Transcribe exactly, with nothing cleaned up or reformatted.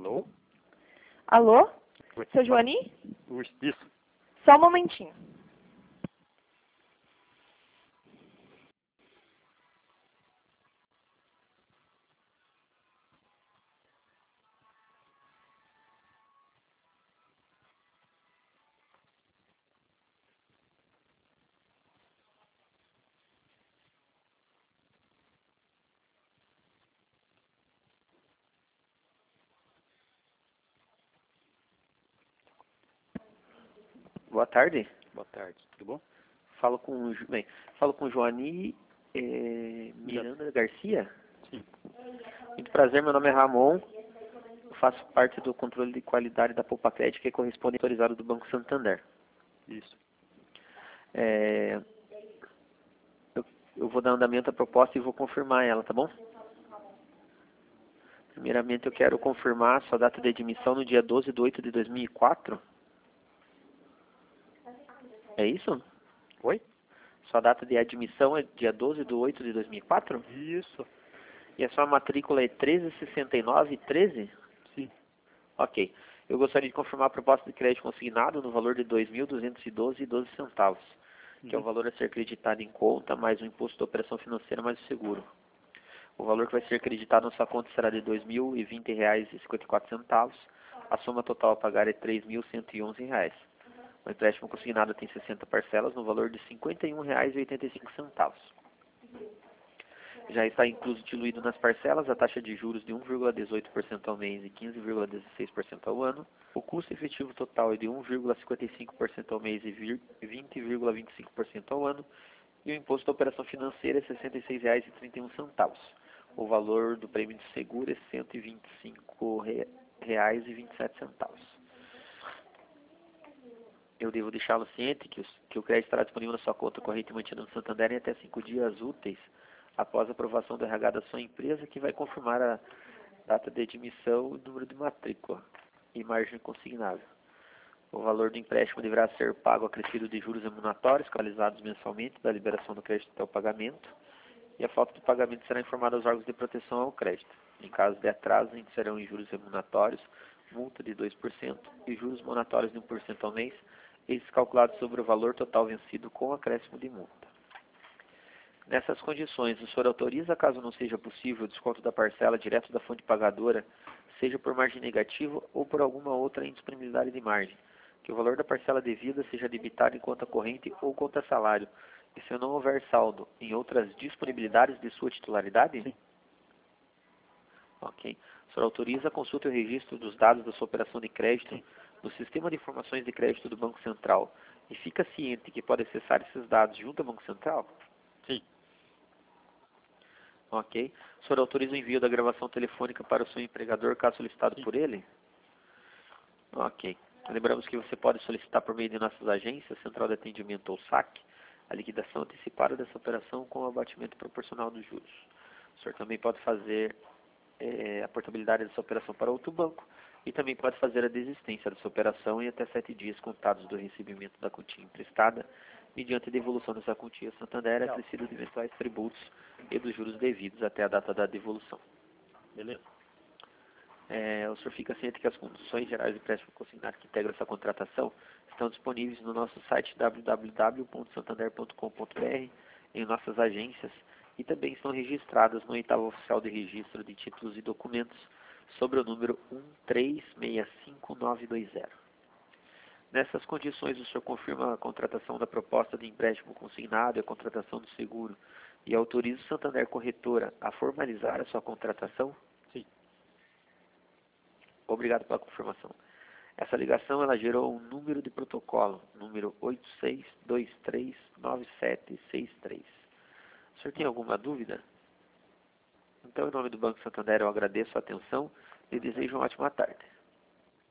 Alô? Alô? Oi. Seu Joani? Ui, Isso. Só um momentinho. Boa tarde. Boa tarde. Tudo bom? Falo com o Ju- bem, falo com Joani eh, Miranda Garcia. Sim. Muito prazer, meu nome é Ramon. Eu faço parte do controle de qualidade da Poupa Crédito, que é correspondente autorizado do Banco Santander. Isso. É, eu, eu vou dar andamento à proposta e vou confirmar ela, tá bom? Primeiramente, eu quero confirmar a sua data de admissão no dia doze de oito de dois mil e quatro. É isso? Oi? Sua data de admissão é dia doze de oito de dois mil e quatro? Isso. E a sua matrícula é treze sessenta e nove treze? Sim. Ok. Eu gostaria de confirmar a proposta de crédito consignado no valor de dois mil duzentos e doze reais e doze centavos, que é o Uhum. valor a ser acreditado em conta, mais o imposto da operação financeira, mais o seguro. O valor que vai ser acreditado na sua conta será de dois mil e vinte reais e cinquenta e quatro centavos. A soma total a pagar é três mil cento e onze reais. O empréstimo consignado tem sessenta parcelas no valor de cinquenta e um reais e oitenta e cinco centavos. Já está incluso diluído nas parcelas a taxa de juros de um vírgula dezoito por cento ao mês e quinze vírgula dezesseis por cento ao ano. O custo efetivo total é de um vírgula cinquenta e cinco por cento ao mês e vinte vírgula vinte e cinco por cento ao ano. E o imposto da operação financeira é sessenta e seis reais e trinta e um centavos. O valor do prêmio de seguro é cento e vinte e cinco reais e vinte e sete centavos. Eu devo deixá-lo ciente que, os, que o crédito estará disponível na sua conta corrente mantida no Santander em até cinco dias úteis após a aprovação do R H da sua empresa, que vai confirmar a data de admissão, o número de matrícula e margem consignável. O valor do empréstimo deverá ser pago acrescido de juros remuneratórios, equalizados mensalmente, da liberação do crédito até o pagamento, e a falta de pagamento será informada aos órgãos de proteção ao crédito. Em caso de atraso, serão em juros remuneratórios, multa de dois por cento e juros moratórios de um por cento ao mês, esses calculados sobre o valor total vencido com acréscimo de multa. Nessas condições, o senhor autoriza, caso não seja possível, o desconto da parcela direto da fonte pagadora, seja por margem negativa ou por alguma outra indisponibilidade de margem, que o valor da parcela devida seja debitado em conta corrente ou conta salário, e se não houver saldo em outras disponibilidades de sua titularidade? Sim. Ok. O senhor autoriza a consulta e o registro dos dados da sua operação de crédito Sim. no Sistema de Informações de Crédito do Banco Central e fica ciente que pode acessar esses dados junto ao Banco Central? Sim. Ok. O senhor autoriza o envio da gravação telefônica para o seu empregador, caso solicitado Sim. por ele? Ok. Lembramos que você pode solicitar por meio de nossas agências, Central de Atendimento ou SAC, a liquidação antecipada dessa operação com o abatimento proporcional dos juros. O senhor também pode fazer é, a portabilidade dessa operação para outro banco e também pode fazer a desistência dessa operação em até sete dias contados do recebimento da quantia emprestada, mediante a devolução dessa quantia Santander, acrescido de eventuais tributos e dos juros devidos até a data da devolução. Beleza. É, o senhor fica ciente que as condições gerais de empréstimo consignado que integram essa contratação estão disponíveis no nosso site w w w ponto santander ponto com ponto b r, em nossas agências, e também estão registradas no oitavo oficial de registro de títulos e documentos sobre o número um três seis cinco nove dois zero. Nessas condições, o senhor confirma a contratação da proposta de empréstimo consignado e a contratação do seguro e autoriza o Santander Corretora a formalizar a sua contratação? Sim. Obrigado pela confirmação. Essa ligação ela gerou um número de protocolo, número oito seis dois três nove sete seis três. O senhor tem alguma dúvida? Então, em nome do Banco Santander, eu agradeço a atenção e desejo uma ótima tarde.